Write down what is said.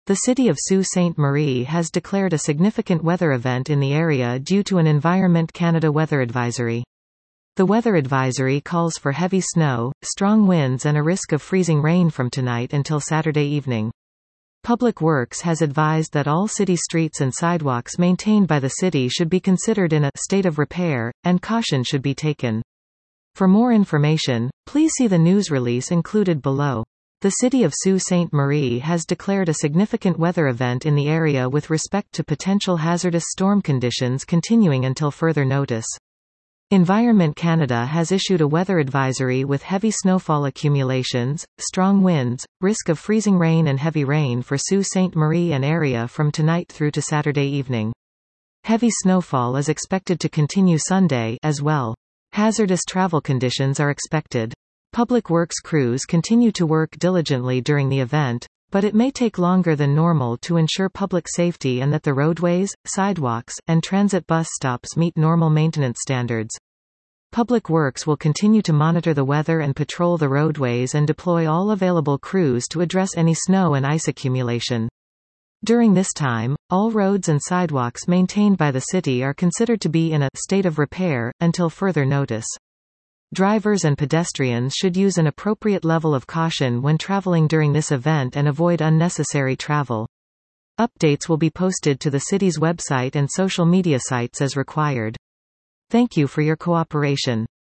The city of Sault Ste. Marie has declared a significant weather event in the area due to an Environment Canada weather advisory. The weather advisory calls for heavy snow, strong winds and a risk of freezing rain from tonight until Saturday evening. Public Works has advised that all city streets and sidewalks maintained by the city should be considered in a state of repair, and caution should be taken. For more information, please see the news release included below. The city of Sault Ste. Marie has declared a significant weather event in the area with respect to potential hazardous storm conditions continuing until further notice. Environment Canada has issued a weather advisory with heavy snowfall accumulations, strong winds, risk of freezing rain and heavy rain for Sault Ste. Marie and area from tonight through to Saturday evening. Heavy snowfall is expected to continue Sunday as well. Hazardous travel conditions are expected. Public Works crews continue to work diligently during the event, but it may take longer than normal to ensure public safety and that the roadways, sidewalks, and transit bus stops meet normal maintenance standards. Public Works will continue to monitor the weather and patrol the roadways and deploy all available crews to address any snow and ice accumulation. During this time, all roads and sidewalks maintained by the city are considered to be in a state of repair, until further notice. Drivers and pedestrians should use an appropriate level of caution when traveling during this event and avoid unnecessary travel. Updates will be posted to the city's website and social media sites as required. Thank you for your cooperation.